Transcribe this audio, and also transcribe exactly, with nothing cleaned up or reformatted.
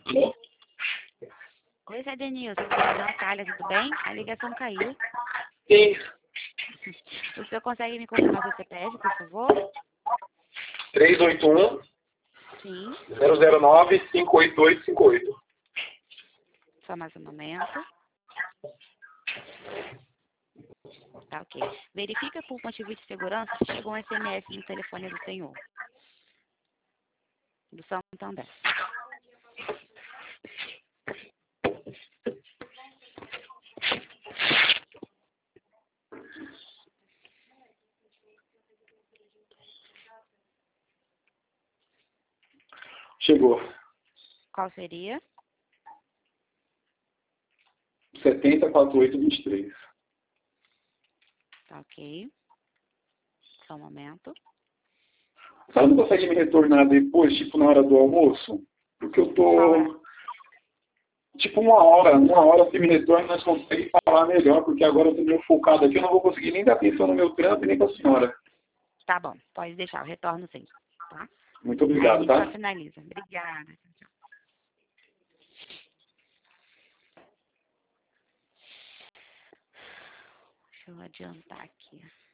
Oi, Zé Denilson, aqui é a Natália, tudo bem? A ligação caiu. Sim. O senhor consegue me confirmar seu C P F, por favor? três oito um, Sim, zero zero nove, cinco oito oito cinco oito. só mais um momento. Tá, ok. Verifica por motivo de segurança se chegou um S M S no telefone do senhor. Do Santander. Chegou. Qual seria? setenta, quarenta e oito, vinte e três. Tá, ok. Só um momento. Você não consegue me retornar depois, tipo na hora do almoço? Porque eu Qual é? tô... Tipo uma hora, uma hora você me retorna, nós conseguimos falar melhor, porque agora eu tô meio focado aqui, eu não vou conseguir nem dar atenção no meu trampo e nem com a senhora. Tá bom, pode deixar, eu retorno sim, tá? Muito Aí a obrigado, gente só tá? finaliza. Obrigada. Tchau, tchau. Deixa eu adiantar aqui.